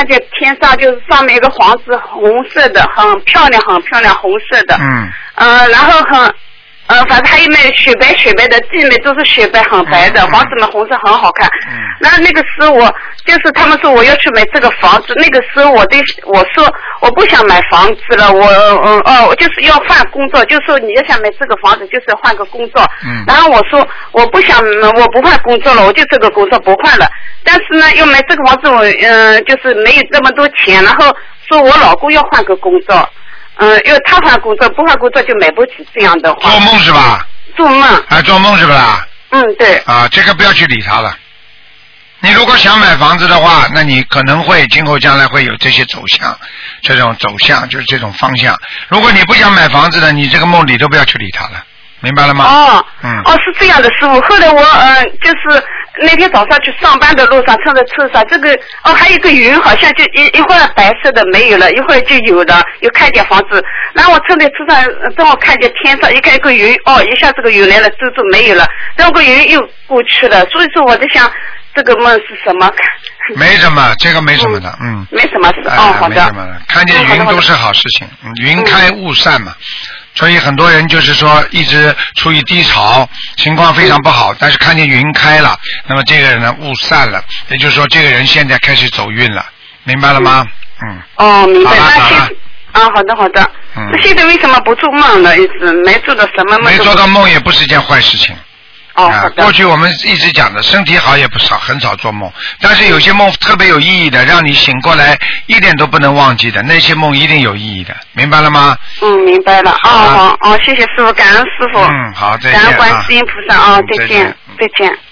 看见天上就是上面一个房子，红色的，很漂亮，很漂亮，红色的。然后反正还有那雪白雪白的，地面都是雪白很白的，房子们红色很好看。然后那个时候我就是他们说我要去买这个房子，那个时候我说我不想买房子了，我就是要换工作，就说你要想买这个房子就是要换个工作。然后我说我不换工作了，我就这个工作不换了。但是呢，要买这个房子我就是没有那么多钱，然后说我老公要换个工作。因为他换工作，不换工作就买不起这样的话。 做梦是吧？ 做梦。 做梦是不啦？ 对。 这个不要去理他了。你如果想买房子的话，那你可能会今后将来会有这些走向，这种走向就是这种方向。如果你不想买房子的，你这个梦里都不要去理他了，明白了吗？ 是这样的，师傅。后来我就是那天早上去上班的路上，乘在车上，这个还有一个云，好像就一会儿白色的没有了，一会儿就有了，又看见房子。然后我乘在车上，正好看见天上一看一个云，一下这个云来了，就没有了，然后个云又过去了。所以说我在想，这个梦是什么？ 没什么，这个没什么的， 没什么事。好的。 没什么的，看见云都是好事情，云开雾散嘛。所以很多人就是说一直处于低潮，情况非常不好，但是看见云开了，那么这个人呢雾散了，也就是说这个人现在开始走运了，明白了吗？ 明白。好的。那现在为什么不做梦了？一直没做到什么梦？ 没做到梦也不是一件坏事情。 好的。 过去我们一直讲的，身体好也不少，很少做梦，但是有些梦特别有意义的，让你醒过来一点都不能忘记的，那些梦一定有意义的，明白了吗？ 明白了。好，谢谢师傅，感恩师傅。 好，再见。 感恩观世音菩萨。再见。